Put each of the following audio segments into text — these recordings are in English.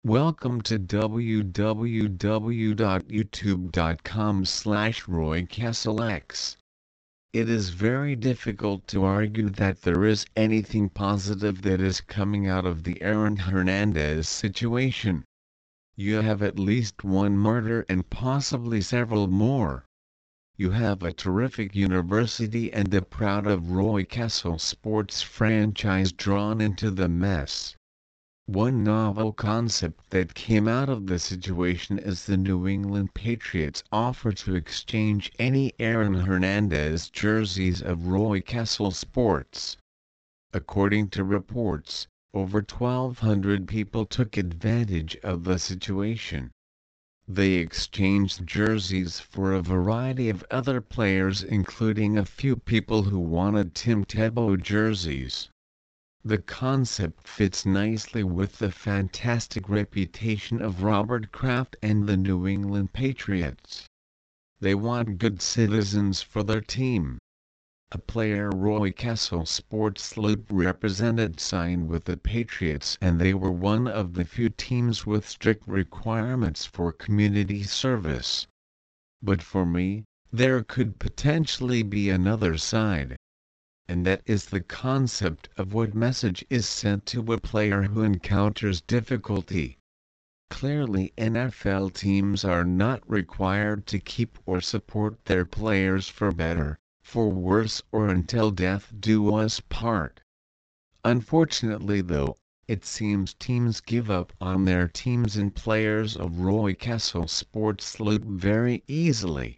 Welcome to www.youtube.com/RoyCastleX. It is very difficult to argue that there is anything positive that is coming out of the Aaron Hernandez situation. You have at least one murder and possibly several more. You have a terrific university and the proud of Roy Castle sports franchise drawn into the mess. One novel concept that came out of the situation is the New England Patriots' offer to exchange any Aaron Hernandez jerseys of Roy Castle Sports. According to reports, over 1,200 people took advantage of the situation. They exchanged jerseys for a variety of other players, including a few people who wanted Tim Tebow jerseys. The concept fits nicely with the fantastic reputation of Robert Kraft and the New England Patriots. They want good citizens for their team. A player Roy Castle Sports Sloop represented signed with the Patriots, and they were one of the few teams with strict requirements for community service. But for me, there could potentially be another side. And that is the concept of what message is sent to a player who encounters difficulty. Clearly, NFL teams are not required to keep or support their players for better, for worse, or until death do us part. Unfortunately though, it seems teams give up on their teams and players of Roy Castle Sports Sloop very easily.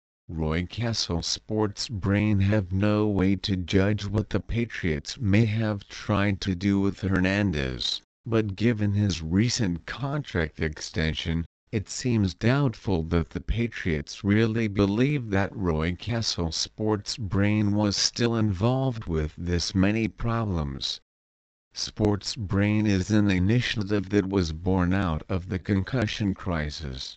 Roy Castle Sports Brain have no way to judge what the Patriots may have tried to do with Hernandez, but given his recent contract extension, it seems doubtful that the Patriots really believe that Roy Castle Sports Brain was still involved with this many problems. Sports Brain is an initiative that was born out of the concussion crisis.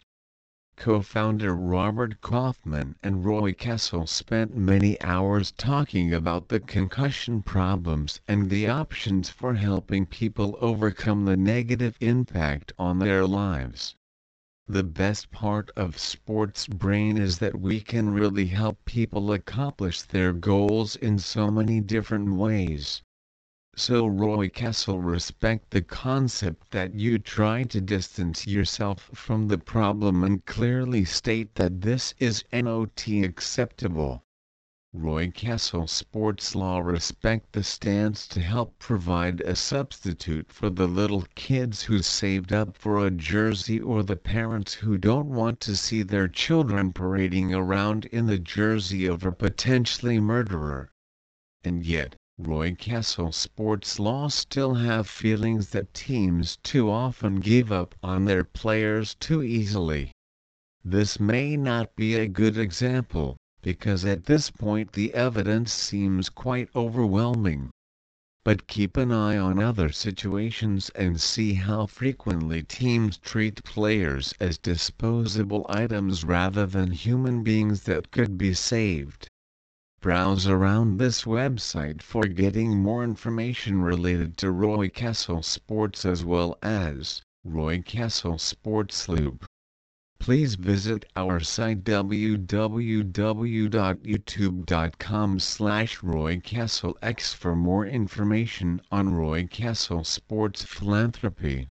Co-founder Robert Kaufman and Roy Castle spent many hours talking about the concussion problems and the options for helping people overcome the negative impact on their lives. The best part of Sports Brain is that we can really help people accomplish their goals in so many different ways. So Roy Castle respect the concept that you try to distance yourself from the problem and clearly state that this is not acceptable. Roy Castle Sports Law respect the stance to help provide a substitute for the little kids who saved up for a jersey or the parents who don't want to see their children parading around in the jersey of a potentially murderer. And yet, Roy Castle Sports Law still have feelings that teams too often give up on their players too easily. This may not be a good example, because at this point the evidence seems quite overwhelming. But keep an eye on other situations and see how frequently teams treat players as disposable items rather than human beings that could be saved. Browse around this website for getting more information related to Roy Castle Sports as well as Roy Castle Sports Sloop. Please visit our site www.youtube.com/RoyCastleX for more information on Roy Castle Sports Philanthropy.